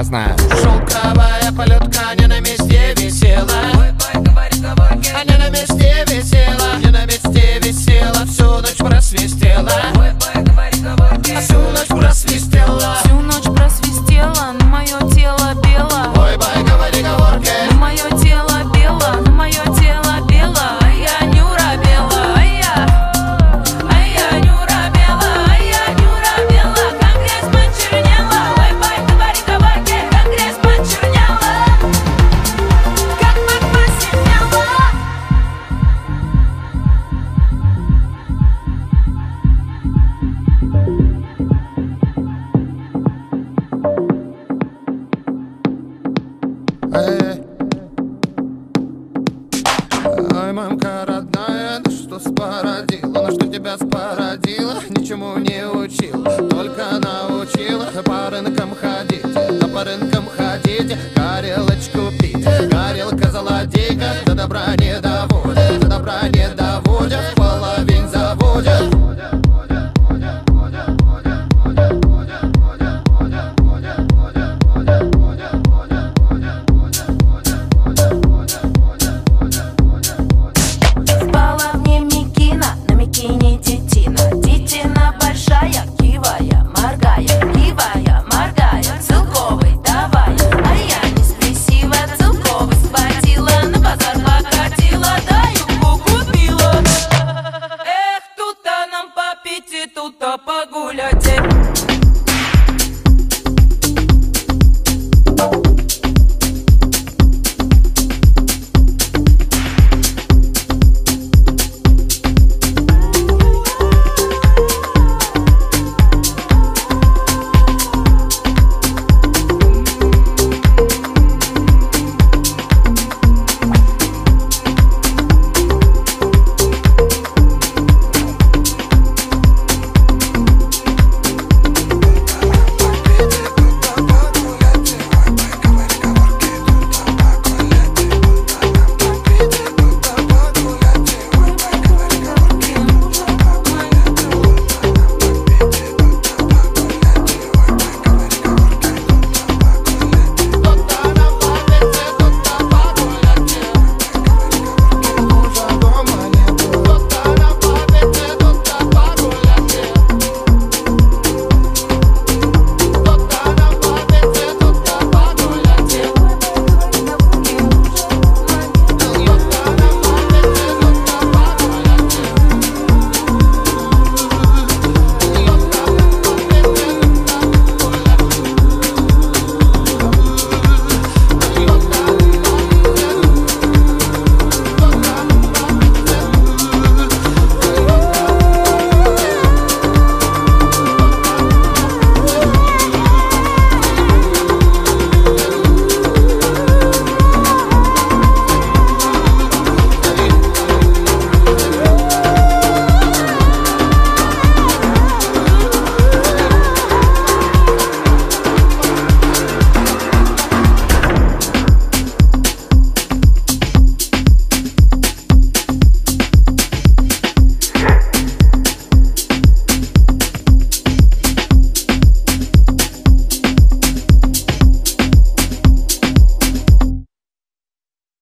грязно. Шелковая полетка не на месте висела. А не на месте висела, не на месте висела. Всю ночь просвистела. Всю ночь просвистела. Всю ночь просвистела, но мое тело бело. Ой, бай, говори говорки. Но мое тело бело, но мое тело бело. А я Нюра бела, а я Нюра бела, а я Нюра бела. Как грязь почернела. Ой, бай, говори говорки. Как грязь почернела. Как мак посинела. Ой, мамка родная, ну что спородила, ну что тебя спородила, ничему не учила, только научила по рынкам ходить, да по рынкам ходить, горелочку пить, горелка золотейка, до добра не доводит.